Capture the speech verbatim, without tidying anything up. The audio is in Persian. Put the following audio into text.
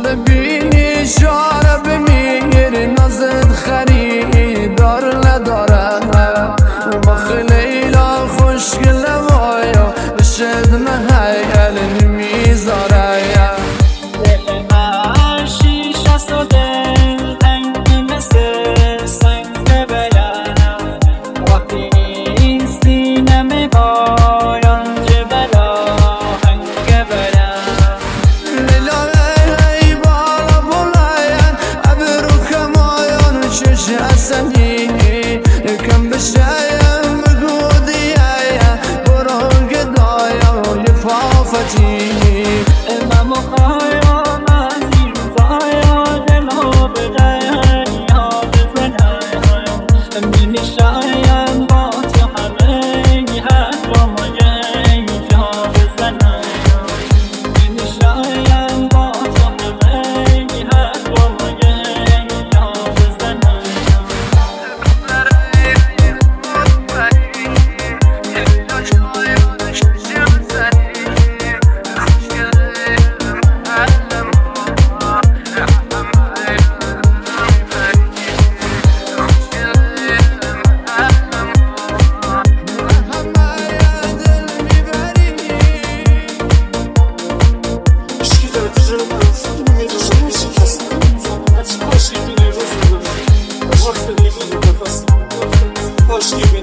ببینی شاره بمیری نازت خریدار نداره بخ لیلا خوشگل وایا بشد محیل نمیذاره دل من شیشه سوده تنگ مثل سنگ بلند وقتی این سینه میبارن جبلا هنگ بلند لیلا ای بالا بلاین ابرو کمایان چش حسنی کم بشایم بگو دیایا برو گدایا لفافتي امام خيام عزيز زايا جلو بغير يا بزنايا من الشايم بات يا حمي هاترم جاي يا بزنايا من الشايم بات يا حمي هاترم جاي يا بزنايا Aşk